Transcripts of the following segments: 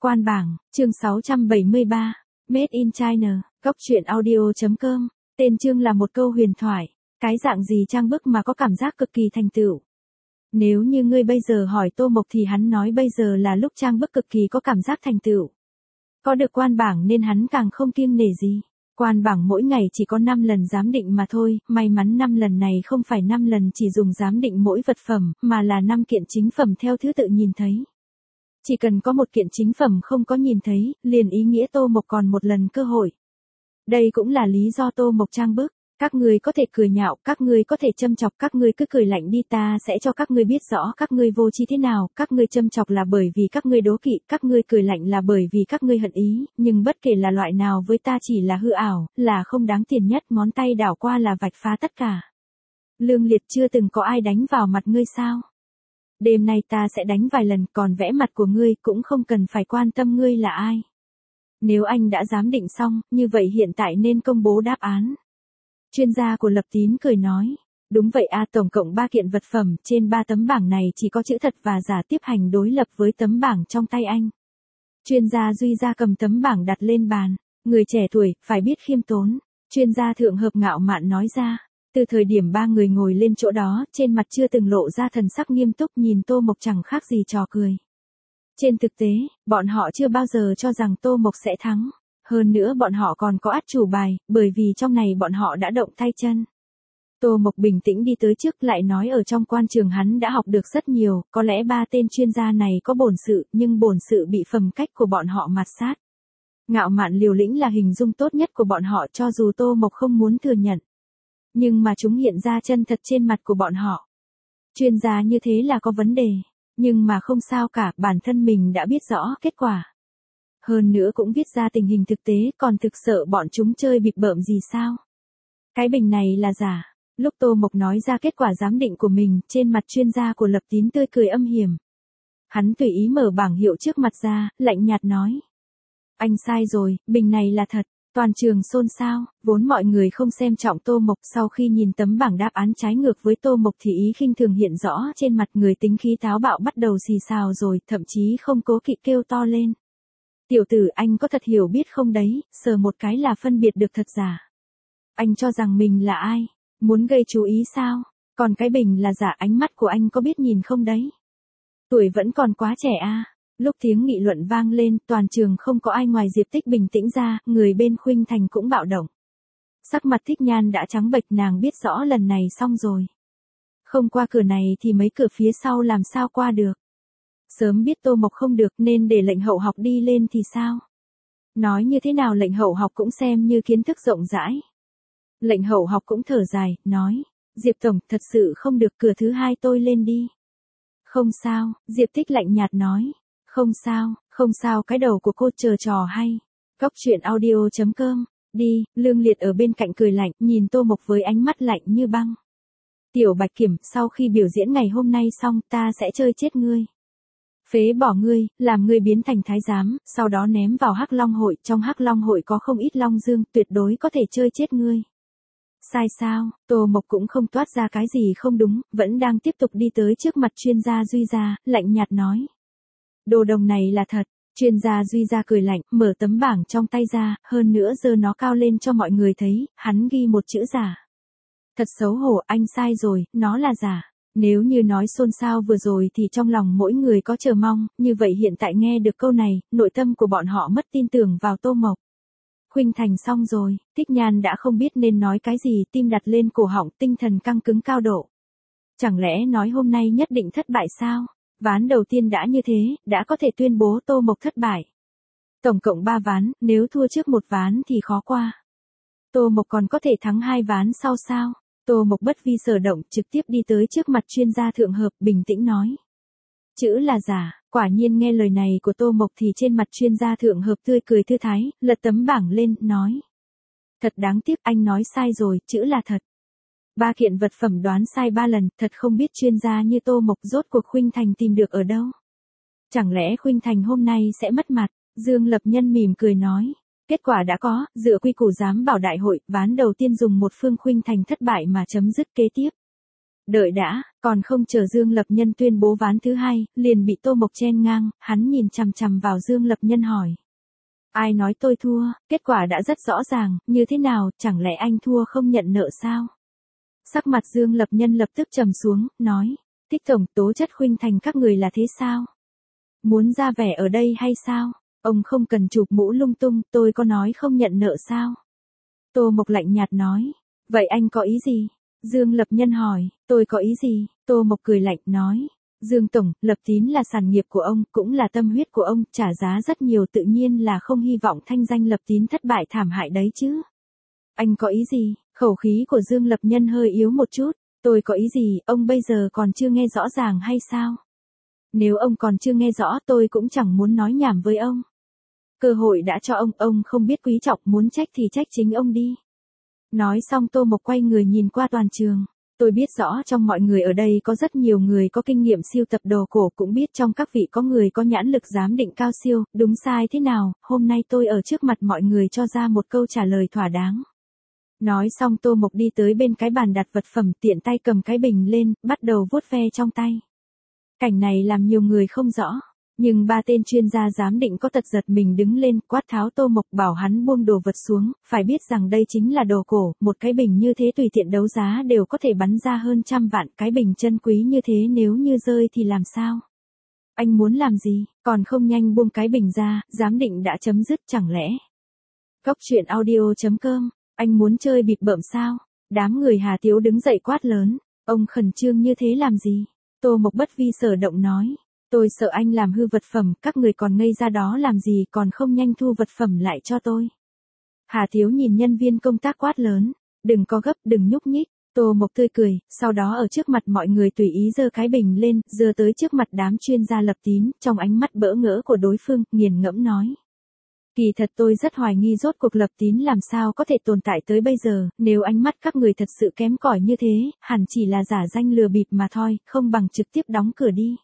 Quan bảng, chương 673, Made in China, Góc truyện audio.com, tên chương là một câu huyền thoại, cái dạng gì trang bức mà có cảm giác cực kỳ thành tựu. Nếu như ngươi bây giờ hỏi Tô Mộc thì hắn nói bây giờ là lúc trang bức cực kỳ có cảm giác thành tựu. Có được quan bảng nên hắn càng không kiêng nể gì. Quan bảng mỗi ngày chỉ có 5 lần giám định mà thôi, may mắn 5 lần này không phải 5 lần chỉ dùng giám định mỗi vật phẩm, mà là 5 kiện chính phẩm theo thứ tự nhìn thấy. Chỉ cần có một kiện chính phẩm không có nhìn thấy, liền ý nghĩa Tô Mộc còn một lần cơ hội. Đây cũng là lý do Tô Mộc trang bức. Các ngươi có thể cười nhạo, các ngươi có thể châm chọc, các ngươi cứ cười lạnh đi, ta sẽ cho các ngươi biết rõ các ngươi vô tri thế nào, các ngươi châm chọc là bởi vì các ngươi đố kỵ, các ngươi cười lạnh là bởi vì các ngươi hận ý, nhưng bất kể là loại nào với ta chỉ là hư ảo, là không đáng tiền nhất, ngón tay đảo qua là vạch phá tất cả. Lương Liệt, chưa từng có ai đánh vào mặt ngươi sao? Đêm nay ta sẽ đánh vài lần, còn vẽ mặt của ngươi cũng không cần phải quan tâm ngươi là ai. Nếu anh đã giám định xong, như vậy hiện tại nên công bố đáp án. Chuyên gia của Lập Tín cười nói, đúng vậy a, tổng cộng 3 kiện vật phẩm, trên 3 tấm bảng này chỉ có chữ thật và giả tiếp hành đối lập với tấm bảng trong tay anh. Chuyên gia Duy ra cầm tấm bảng đặt lên bàn, người trẻ tuổi, phải biết khiêm tốn, chuyên gia thượng hợp ngạo mạn nói ra. Từ thời điểm 3 người ngồi lên chỗ đó, trên mặt chưa từng lộ ra thần sắc nghiêm túc, nhìn Tô Mộc chẳng khác gì trò cười. Trên thực tế, bọn họ chưa bao giờ cho rằng Tô Mộc sẽ thắng. Hơn nữa bọn họ còn có át chủ bài, bởi vì trong này bọn họ đã động tay chân. Tô Mộc bình tĩnh đi tới trước, lại nói ở trong quan trường hắn đã học được rất nhiều, có lẽ 3 tên chuyên gia này có bổn sự, nhưng bổn sự bị phẩm cách của bọn họ mạt sát. Ngạo mạn liều lĩnh là hình dung tốt nhất của bọn họ, cho dù Tô Mộc không muốn thừa nhận. Nhưng mà chúng hiện ra chân thật trên mặt của bọn họ. Chuyên gia như thế là có vấn đề, nhưng mà không sao cả, bản thân mình đã biết rõ kết quả. Hơn nữa cũng viết ra tình hình thực tế, còn thực sợ bọn chúng chơi bịp bợm gì sao? Cái bình này là giả. Lúc Tô Mộc nói ra kết quả giám định của mình, trên mặt chuyên gia của Lập Tín tươi cười âm hiểm. Hắn tùy ý mở bảng hiệu trước mặt ra, lạnh nhạt nói. Anh sai rồi, bình này là thật. Toàn trường xôn xao, vốn mọi người không xem trọng Tô Mộc, sau khi nhìn tấm bảng đáp án trái ngược với Tô Mộc thì ý khinh thường hiện rõ trên mặt người, tính khí táo bạo bắt đầu xì xào rồi, thậm chí không cố kỵ kêu to lên. Tiểu tử, anh có thật hiểu biết không đấy, sờ một cái là phân biệt được thật giả. Anh cho rằng mình là ai? Muốn gây chú ý sao? Còn cái bình là giả, ánh mắt của anh có biết nhìn không đấy? Tuổi vẫn còn quá trẻ a. Lúc tiếng nghị luận vang lên, toàn trường không có ai ngoài Diệp Tích bình tĩnh ra, người bên Khuynh Thành cũng bạo động. Sắc mặt Thích Nhan đã trắng bệch, nàng biết rõ lần này xong rồi. Không qua cửa này thì mấy cửa phía sau làm sao qua được. Sớm biết Tô Mộc không được nên để lệnh hậu học đi lên thì sao? Nói như thế nào lệnh hậu học cũng xem như kiến thức rộng rãi. Lệnh hậu học cũng thở dài, nói, Diệp Tổng, thật sự không được, cửa thứ 2 tôi lên đi. Không sao, Diệp Tích lạnh nhạt nói. Không sao, cái đầu của cô chờ trò hay. Góc truyện audio.com, đi, Lương Liệt ở bên cạnh cười lạnh, nhìn Tô Mộc với ánh mắt lạnh như băng. Tiểu Bạch Kiểm, sau khi biểu diễn ngày hôm nay xong, ta sẽ chơi chết ngươi. Phế bỏ ngươi, làm ngươi biến thành thái giám, sau đó ném vào Hắc Long hội, trong Hắc Long hội có không ít long dương, tuyệt đối có thể chơi chết ngươi. Sai sao? Tô Mộc cũng không toát ra cái gì không đúng, vẫn đang tiếp tục đi tới trước mặt chuyên gia Duy ra, lạnh nhạt nói. Đồ đồng này là thật. Chuyên gia Duy ra cười lạnh, mở tấm bảng trong tay ra, hơn nữa giơ nó cao lên cho mọi người thấy, hắn ghi một chữ giả. Thật xấu hổ, anh sai rồi, nó là giả. Nếu như nói xôn xao vừa rồi thì trong lòng mỗi người có chờ mong, như vậy hiện tại nghe được câu này, nội tâm của bọn họ mất tin tưởng vào Tô Mộc. Khuynh Thành xong rồi, Thích Nhan đã không biết nên nói cái gì, tim đặt lên cổ họng, tinh thần căng cứng cao độ. Chẳng lẽ nói hôm nay nhất định thất bại sao? Ván đầu tiên đã như thế, đã có thể tuyên bố Tô Mộc thất bại. Tổng cộng 3 ván, nếu thua trước 1 ván thì khó qua. Tô Mộc còn có thể thắng 2 ván sau sao? Tô Mộc bất vi sở động, trực tiếp đi tới trước mặt chuyên gia thượng hợp, bình tĩnh nói. Chữ là giả, quả nhiên nghe lời này của Tô Mộc thì trên mặt chuyên gia thượng hợp tươi cười thư thái, lật tấm bảng lên, nói. Thật đáng tiếc, anh nói sai rồi, chữ là thật. 3 kiện vật phẩm đoán sai 3 lần, thật không biết chuyên gia như Tô Mộc rốt cuộc Khuynh Thành tìm được ở đâu. Chẳng lẽ Khuynh Thành hôm nay sẽ mất mặt? Dương Lập Nhân mỉm cười nói. Kết quả đã có, dựa quy củ giám bảo đại hội, ván đầu tiên dùng một phương Khuynh Thành thất bại mà chấm dứt kế tiếp. Đợi đã, Còn không chờ Dương Lập Nhân tuyên bố ván thứ hai, liền bị Tô Mộc chen ngang, hắn nhìn chằm chằm vào Dương Lập Nhân hỏi. Ai nói tôi thua, kết quả đã rất rõ ràng, như thế nào, chẳng lẽ anh thua không nhận nợ sao? Sắc mặt Dương Lập Nhân lập tức trầm xuống, nói, Thích tổng, Tố Chất Khuynh Thành các người là thế sao? Muốn ra vẻ ở đây hay sao? Ông không cần chụp mũ lung tung, tôi có nói không nhận nợ sao? Tô Mộc lạnh nhạt nói, vậy anh có ý gì? Dương Lập Nhân hỏi, tôi có ý gì? Tô Mộc cười lạnh nói, Dương tổng, Lập Tín là sản nghiệp của ông, cũng là tâm huyết của ông, trả giá rất nhiều tự nhiên là không hy vọng thanh danh Lập Tín thất bại thảm hại đấy chứ. Anh có ý gì? Khẩu khí của Dương Lập Nhân hơi yếu một chút, tôi có ý gì, ông bây giờ còn chưa nghe rõ ràng hay sao? Nếu ông còn chưa nghe rõ tôi cũng chẳng muốn nói nhảm với ông. Cơ hội đã cho ông không biết quý trọng, muốn trách thì trách chính ông đi. Nói xong Tô Mộc quay người nhìn qua toàn trường. Tôi biết rõ trong mọi người ở đây có rất nhiều người có kinh nghiệm siêu tập đồ cổ, cũng biết trong các vị có người có nhãn lực giám định cao siêu, đúng sai thế nào, hôm nay tôi ở trước mặt mọi người cho ra một câu trả lời thỏa đáng. Nói xong Tô Mộc đi tới bên cái bàn đặt vật phẩm, tiện tay cầm cái bình lên, bắt đầu vuốt ve trong tay. Cảnh này làm nhiều người không rõ, nhưng ba tên chuyên gia giám định có tật giật mình đứng lên, quát tháo Tô Mộc, bảo hắn buông đồ vật xuống, phải biết rằng đây chính là đồ cổ, một cái bình như thế tùy tiện đấu giá đều có thể bắn ra hơn 100 vạn, cái bình chân quý như thế nếu như rơi thì làm sao? Anh muốn làm gì, còn không nhanh buông cái bình ra, giám định đã chấm dứt chẳng lẽ? Góc truyện audio.com, anh muốn chơi bịp bợm sao? Đám người Hà Tiếu đứng dậy quát lớn, ông khẩn trương như thế làm gì? Tô Mộc bất vi sở động nói, tôi sợ anh làm hư vật phẩm, các người còn ngây ra đó làm gì, còn không nhanh thu vật phẩm lại cho tôi. Hà Tiếu nhìn nhân viên công tác quát lớn, đừng có gấp, đừng nhúc nhích. Tô Mộc tươi cười, sau đó ở trước mặt mọi người tùy ý giơ cái bình lên, giơ tới trước mặt đám chuyên gia Lập Tín, trong ánh mắt bỡ ngỡ của đối phương, nghiền ngẫm nói. Kỳ thật tôi rất hoài nghi rốt cuộc Lập Tín làm sao có thể tồn tại tới bây giờ, nếu ánh mắt các người thật sự kém cỏi như thế, hẳn chỉ là giả danh lừa bịp mà thôi, không bằng trực tiếp đóng cửa đi.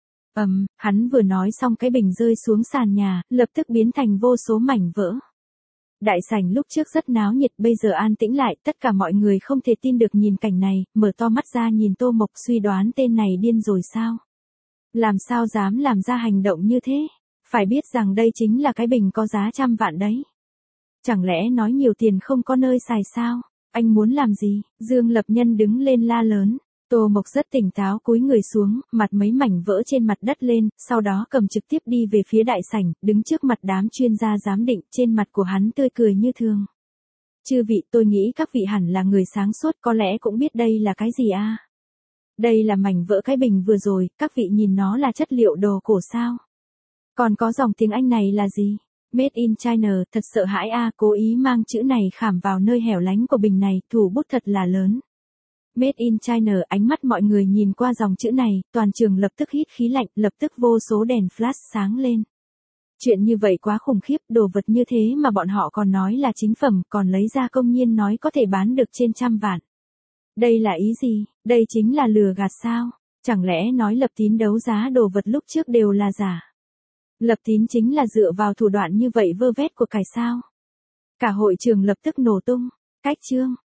Hắn vừa nói xong cái bình rơi xuống sàn nhà, lập tức biến thành vô số mảnh vỡ. Đại sảnh lúc trước rất náo nhiệt, bây giờ an tĩnh lại, tất cả mọi người không thể tin được nhìn cảnh này, mở to mắt ra nhìn Tô Mộc, suy đoán tên này điên rồi sao? Làm sao dám làm ra hành động như thế? Phải biết rằng đây chính là cái bình có giá 100 vạn đấy. Chẳng lẽ nói nhiều tiền không có nơi xài sao? Anh muốn làm gì? Dương Lập Nhân đứng lên la lớn. Tô Mộc rất tỉnh táo cúi người xuống, mặt mấy mảnh vỡ trên mặt đất lên, sau đó cầm trực tiếp đi về phía đại sảnh, đứng trước mặt đám chuyên gia giám định, trên mặt của hắn tươi cười như thường. Chư vị, tôi nghĩ các vị hẳn là người sáng suốt, có lẽ cũng biết đây là cái gì à? Đây là mảnh vỡ cái bình vừa rồi, các vị nhìn nó là chất liệu đồ cổ sao? Còn có dòng tiếng Anh này là gì? Made in China, thật sợ hãi a, cố ý mang chữ này khảm vào nơi hẻo lánh của bình này, thủ bút thật là lớn. Made in China, ánh mắt mọi người nhìn qua dòng chữ này, toàn trường lập tức hít khí lạnh, lập tức vô số đèn flash sáng lên. Chuyện như vậy quá khủng khiếp, đồ vật như thế mà bọn họ còn nói là chính phẩm, còn lấy ra công nhiên nói có thể bán được trên 100 vạn. Đây là ý gì? Đây chính là lừa gạt sao? Chẳng lẽ nói Lập Tín đấu giá đồ vật lúc trước đều là giả? Lập Tín chính là dựa vào thủ đoạn như vậy vơ vét của cải sao? Cả hội trường lập tức nổ tung. Cách chương